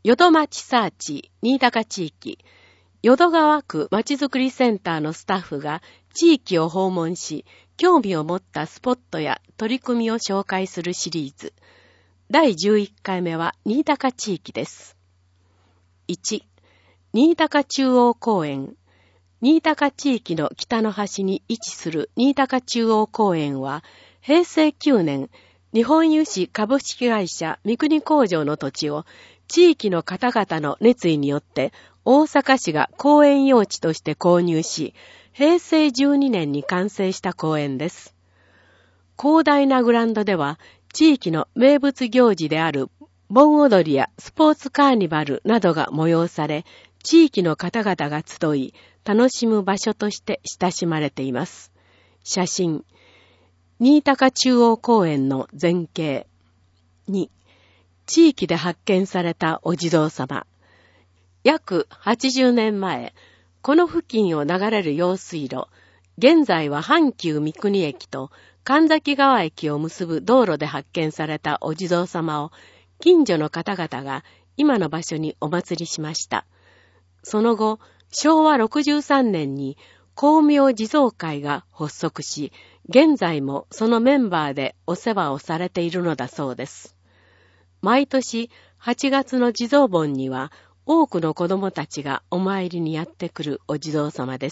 淀町サーチ、新高地域、淀川区まちづくりセンターのスタッフが地域を訪問し、興味を持ったスポットや取り組みを紹介するシリーズ。第11回目は新高地域です。1、新高中央公園。新高地域の北の端に位置する新高中央公園は、平成9年、日本油脂株式会社三国工場の土地を地域の方々の熱意によって大阪市が公園用地として購入し、平成12年に完成した公園です。広大なグラウンドでは、地域の名物行事である盆踊りやスポーツカーニバルなどが催され、地域の方々が集い、楽しむ場所として親しまれています。写真。新高中央公園の全景。2、地域で発見されたお地蔵様。約80年前、この付近を流れる用水路、現在は阪急三国駅と神崎川駅を結ぶ道路で発見されたお地蔵様を近所の方々が今の場所にお祭りしました。その後、昭和63年に光明地蔵会が発足し、現在もそのメンバーでお世話をされているのだそうです。毎年8月の地蔵盆には多くの子供たちがお参りにやってくるお地蔵様です。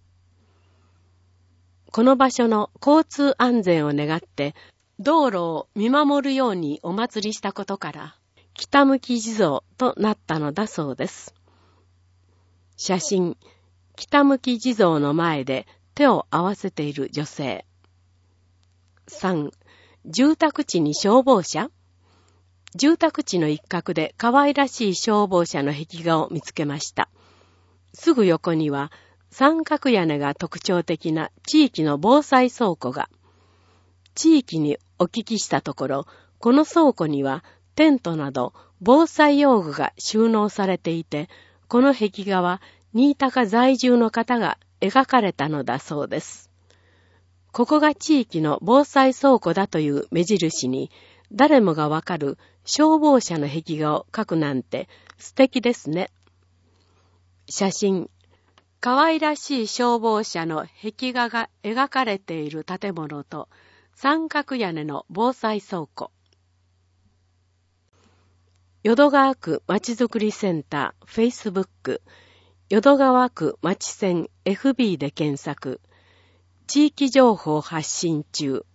この場所の交通安全を願って道路を見守るようにお祭りしたことから北向き地蔵となったのだそうです。写真、北向き地蔵の前で手を合わせている女性。3、住宅地に消防車？住宅地の一角で可愛らしい消防車の壁画を見つけました。すぐ横には三角屋根が特徴的な地域の防災倉庫が。地域にお聞きしたところ、この倉庫にはテントなど防災用具が収納されていて、この壁画は新高在住の方が描かれたのだそうです。ここが地域の防災倉庫だという目印に、誰もがわかる消防車の壁画を描くなんて素敵ですね。写真。可愛らしい消防車の壁画が描かれている建物と三角屋根の防災倉庫。淀川区まちづくりセンター Facebook 淀川区まちセン FB で検索。地域情報発信中。